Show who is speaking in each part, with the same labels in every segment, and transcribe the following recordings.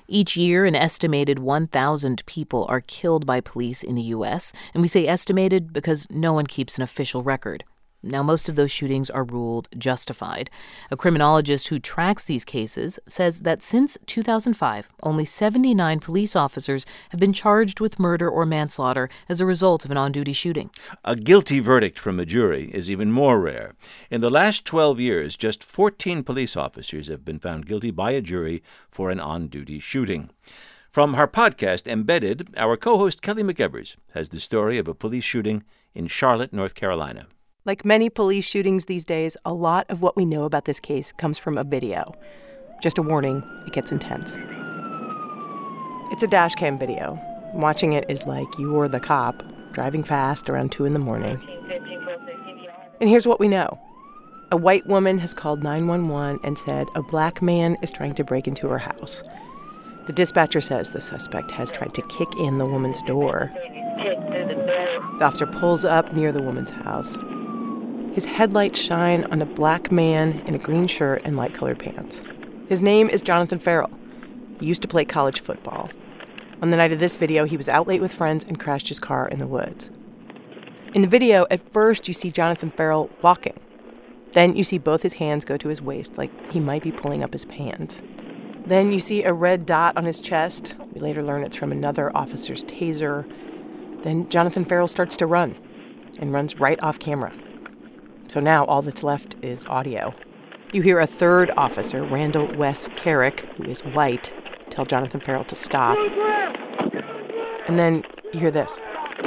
Speaker 1: Each year, an estimated 1,000 people are killed by police in the U.S., and we say estimated because no one keeps an official record. Now, most of those shootings are ruled justified. A criminologist who tracks these cases says that since 2005, only 79 police officers have been charged with murder or manslaughter as a result of an on-duty shooting.
Speaker 2: A guilty verdict from a jury is even more rare. In the last 12 years, just 14 police officers have been found guilty by a jury for an on-duty shooting. From our podcast, Embedded, our co-host Kelly McEvers has the story of a police shooting in Charlotte, North Carolina.
Speaker 3: Like many police shootings these days, a lot of what we know about this case comes from a video. Just a warning, it gets intense. It's a dash cam video. Watching it is like you're the cop, driving fast around 2 in the morning. And here's what we know. A white woman has called 911 and said a black man is trying to break into her house. The dispatcher says the suspect has tried to kick in the woman's door. The officer pulls up near the woman's house. His headlights shine on a black man in a green shirt and light-colored pants. His name is Jonathan Ferrell. He used to play college football. On the night of this video, he was out late with friends and crashed his car in the woods. In the video, at first, you see Jonathan Ferrell walking. Then you see both his hands go to his waist, like he might be pulling up his pants. Then you see a red dot on his chest. We later learn it's from another officer's taser. Then Jonathan Ferrell starts to run and runs right off camera. So now all that's left is audio. You hear a third officer, Randall Wes Carrick, who is white, tell Jonathan Ferrell to stop. And then you hear this.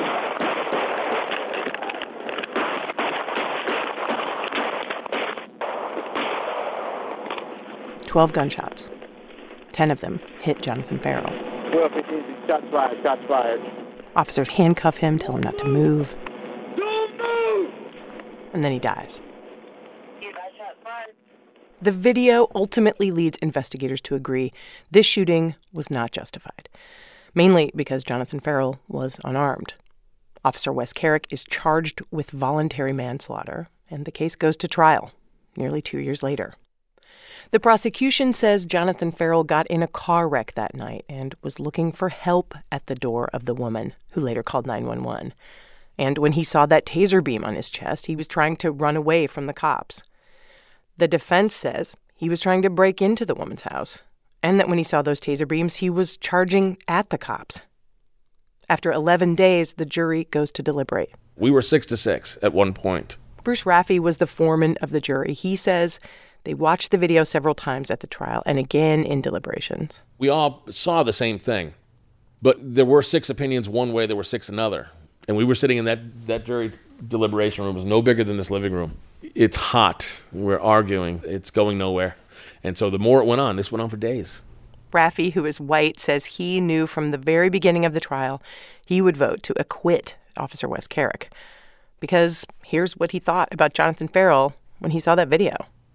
Speaker 3: "12 gunshots. 10 of them hit Jonathan Ferrell.
Speaker 4: 12-15, shots fired, shots fired.
Speaker 3: Officers handcuff him, tell him not to move.
Speaker 4: Don't move!
Speaker 3: And then he dies. The video ultimately leads investigators to agree this shooting was not justified, mainly because Jonathan Ferrell was unarmed. Officer Wes Carrick is charged with voluntary manslaughter, and the case goes to trial nearly 2 years later. The prosecution says Jonathan Ferrell got in a car wreck that night and was looking for help at the door of the woman, who later called 911. And when he saw that taser beam on his chest, he was trying to run away from the cops. The defense says he was trying to break into the woman's house, and that when he saw those taser beams, he was charging at the cops. After 11 days, the jury goes to deliberate.
Speaker 5: We were 6-6 at one point.
Speaker 3: Bruce Raffe was the foreman of the jury. He says they watched the video several times at the trial and again in deliberations.
Speaker 5: We all saw the same thing, but there were 6 opinions one way, there were 6 another. And we were sitting in that jury deliberation room. It was no bigger than this living room. It's hot. We're arguing. It's going nowhere. And so the more it went on, this went on for days.
Speaker 3: Raffe, who is white, says he knew from the very beginning of the trial he would vote to acquit Officer Wes Carrick. Because here's what he thought about Jonathan Ferrell when he saw that video.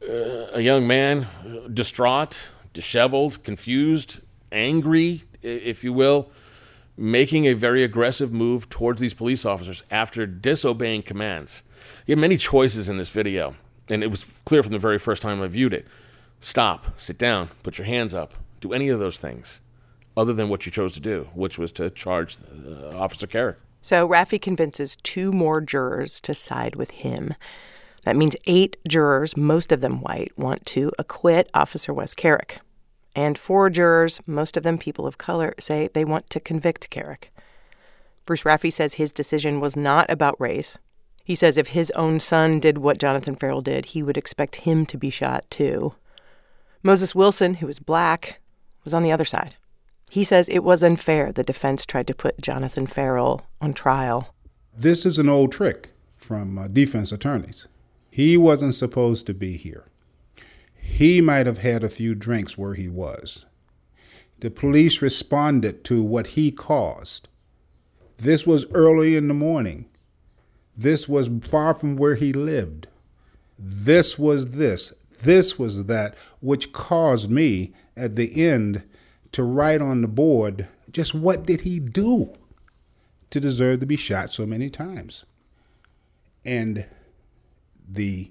Speaker 5: A young man, distraught, disheveled, confused, angry, if you will, making a very aggressive move towards these police officers after disobeying commands. He had many choices in this video, and it was clear from the very first time I viewed it. Stop, sit down, put your hands up, do any of those things other than what you chose to do, which was to charge Officer Carrick.
Speaker 3: So Raffe convinces 2 more jurors to side with him. That means 8 jurors, most of them white, want to acquit Officer Wes Carrick. And 4 jurors, most of them people of color, say they want to convict Carrick. Bruce Raffe says his decision was not about race. He says if his own son did what Jonathan Ferrell did, he would expect him to be shot too. Moses Wilson, who is black, was on the other side. He says it was unfair the defense tried to put Jonathan Ferrell on trial.
Speaker 6: This is an old trick from defense attorneys. He wasn't supposed to be here. He might have had a few drinks where he was. The police responded to what he caused. This was early in the morning. This was far from where he lived. This was this. This was that, which caused me at the end to write on the board just what did he do to deserve to be shot so many times. And the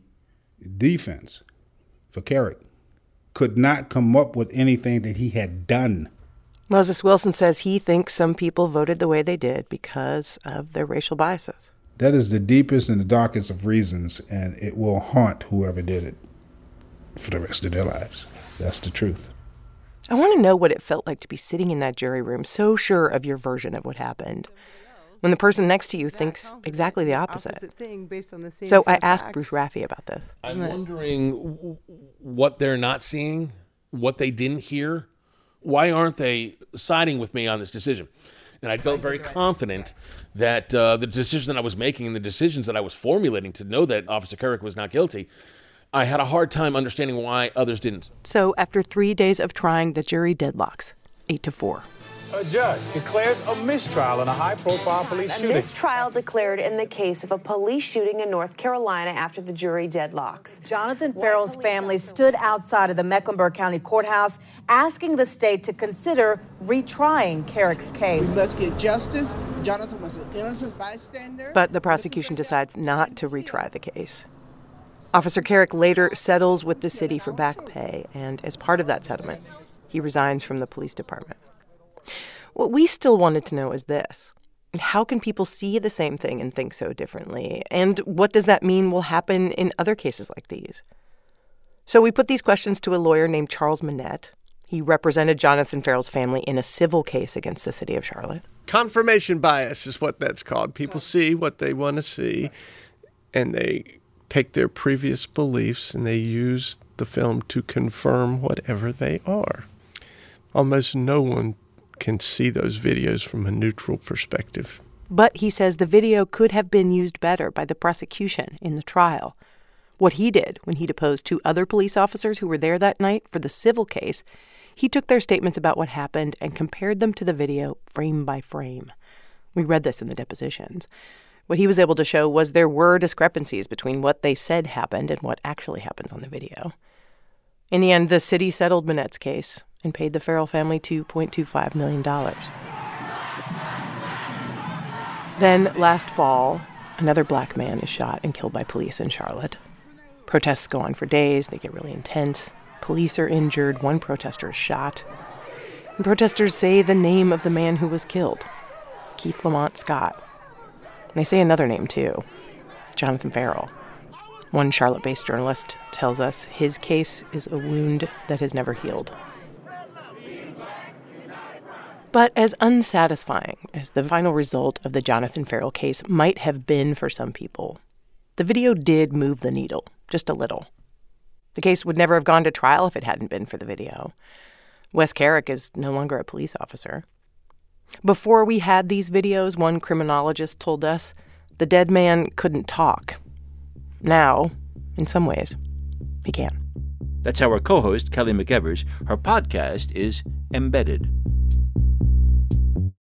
Speaker 6: defense for Carrick could not come up with anything that he had done
Speaker 3: Moses Wilson says he thinks some people voted the way they did because of their racial biases.
Speaker 6: That is the deepest and the darkest of reasons, and it will haunt whoever did it for the rest of their lives. That's the truth.
Speaker 3: I want to know what it felt like to be sitting in that jury room so sure of your version of what happened, when the person next to you thinks exactly the opposite. So I asked Bruce Raffe about this.
Speaker 5: I'm wondering what they're not seeing, what they didn't hear. Why aren't they siding with me on this decision? And I felt very confident that the decision that I was making and the decisions that I was formulating to know that Officer Kerrick was not guilty, I had a hard time understanding why others didn't.
Speaker 3: So after 3 days of trying, the jury deadlocks, 8-4.
Speaker 7: A judge declares a mistrial in a high-profile police shooting.
Speaker 8: A mistrial declared in the case of a police shooting in North Carolina after the jury deadlocks.
Speaker 9: Jonathan Ferrell's family stood outside of the Mecklenburg County Courthouse asking the state to consider retrying Kerrick's case.
Speaker 10: Let's get justice. Jonathan was an innocent bystander.
Speaker 3: But the prosecution decides not to retry the case. Officer Kerrick later settles with the city for back pay, and as part of that settlement, he resigns from the police department. What we still wanted to know is this. How can people see the same thing and think so differently? And what does that mean will happen in other cases like these? So we put these questions to a lawyer named Charles Manette. He represented Jonathan Ferrell's family in a civil case against the city of Charlotte.
Speaker 11: Confirmation bias is what that's called. People see what they want to see, and they take their previous beliefs and they use the film to confirm whatever they are. Almost no one can see those videos from a neutral perspective.
Speaker 3: But he says the video could have been used better by the prosecution in the trial. What he did when he deposed 2 other police officers who were there that night for the civil case, he took their statements about what happened and compared them to the video frame by frame. We read this in the depositions. What he was able to show was there were discrepancies between what they said happened and what actually happens on the video. In the end, the city settled Manette's case and paid the Ferrell family $2.25 million. Then, last fall, another black man is shot and killed by police in Charlotte. Protests go on for days. They get really intense. Police are injured. One protester is shot. And protesters say the name of the man who was killed, Keith Lamont Scott. And they say another name, too, Jonathan Ferrell. One Charlotte-based journalist tells us his case is a wound that has never healed. But as unsatisfying as the final result of the Jonathan Ferrell case might have been for some people, the video did move the needle, just a little. The case would never have gone to trial if it hadn't been for the video. Wes Kerrick is no longer a police officer. Before we had these videos, one criminologist told us the dead man couldn't talk. Now, in some ways, he can.
Speaker 2: That's our co-host, Kelly McEvers. Her podcast is Embedded.